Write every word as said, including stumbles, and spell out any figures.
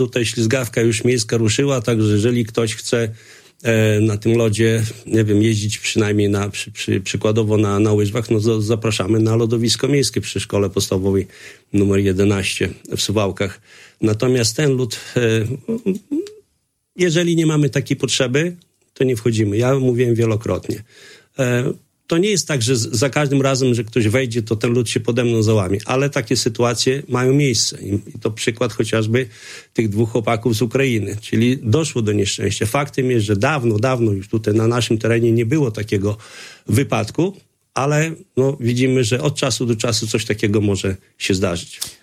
Tutaj ślizgawka już miejska ruszyła, także jeżeli ktoś chce e, na tym lodzie, nie wiem, jeździć przynajmniej na, przy, przy, przykładowo na, na łyżwach, no z, zapraszamy na lodowisko miejskie przy szkole podstawowej numer jedenaście w Suwałkach. Natomiast ten lód, e, jeżeli nie mamy takiej potrzeby, to nie wchodzimy. Ja mówiłem wielokrotnie. E, To nie jest tak, że za każdym razem, że ktoś wejdzie, to ten lód się pode mną załamie, ale takie sytuacje mają miejsce. I to przykład chociażby tych dwóch chłopaków z Ukrainy, czyli doszło do nieszczęścia. Faktem jest, że dawno, dawno już tutaj na naszym terenie nie było takiego wypadku, ale no, widzimy, że od czasu do czasu coś takiego może się zdarzyć.